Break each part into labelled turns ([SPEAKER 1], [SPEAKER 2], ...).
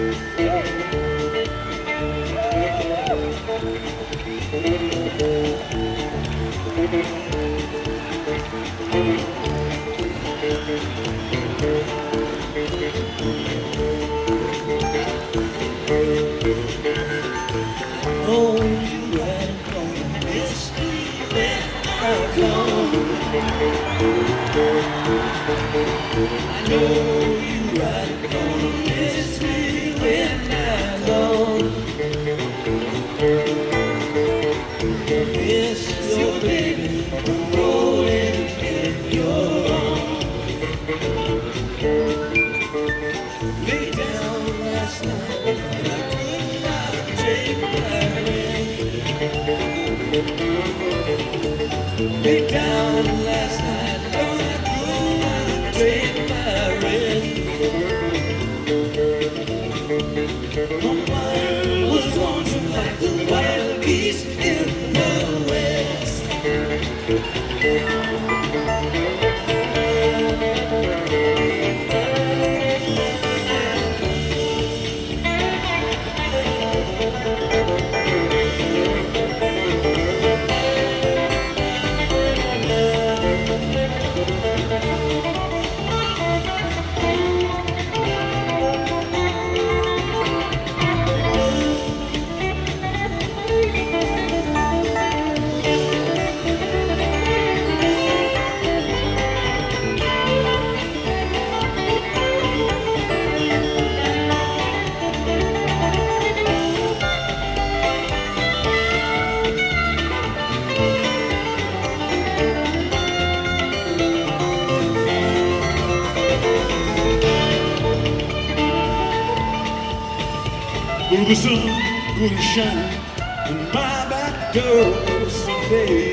[SPEAKER 1] The sun gonna shine in my back door someday.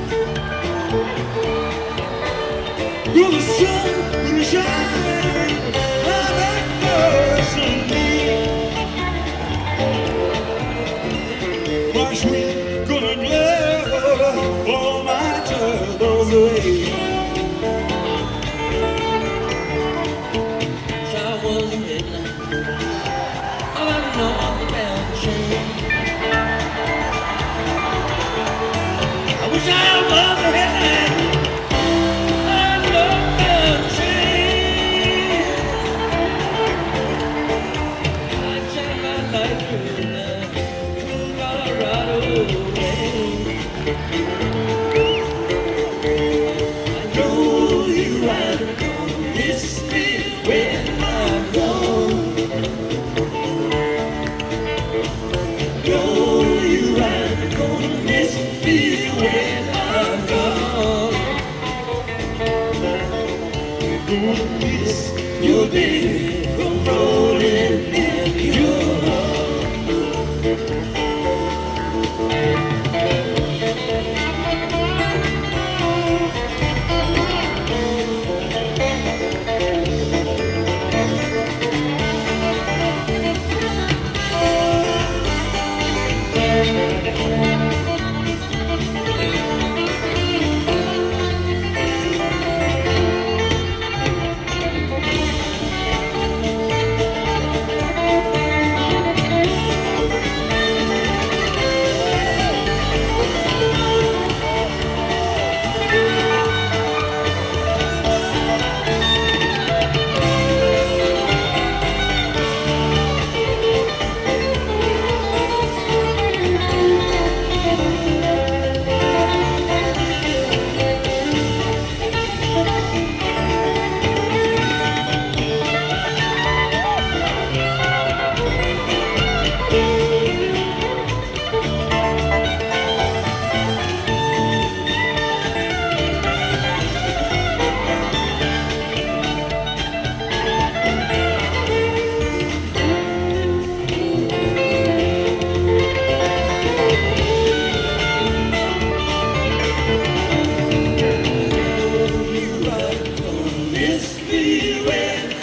[SPEAKER 1] Will the sun gonna shine in my back door someday? Watch me gonna glare all my troubles away.
[SPEAKER 2] I was a midnight. I know. I wish I was a headline. I love the train. I shine my light through the Colorado rain. I know you're right, gonna miss me when I'm gone. Know you're right, gonna miss me when I'm gone. You're gonna miss your baby from rolling in your arms.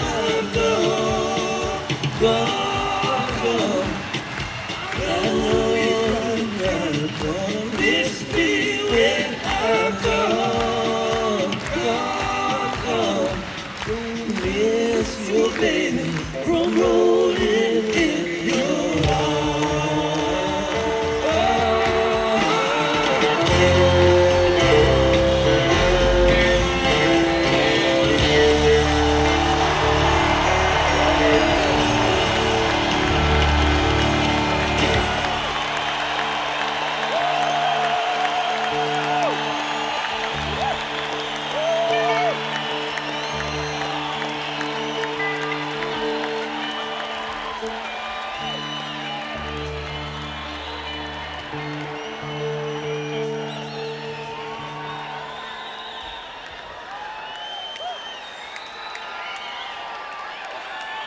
[SPEAKER 2] Gone, gone, I know